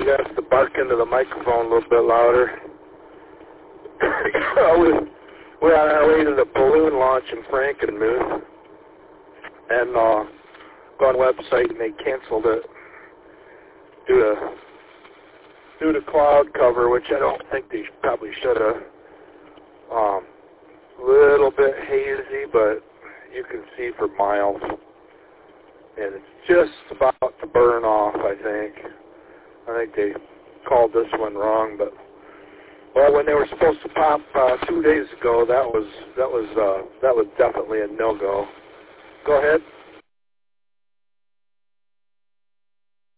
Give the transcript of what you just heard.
have to bark into the microphone a little bit louder. We're on our way to the balloon launch in Frankenmuth, and go on the website and they canceled it due to cloud cover, which I don't think they probably should have. Little bit hazy, but you can see for miles, and it's just about to burn off. I think they called this one wrong, but well, when they were supposed to pop 2 days ago, that was definitely a no-go. Go ahead.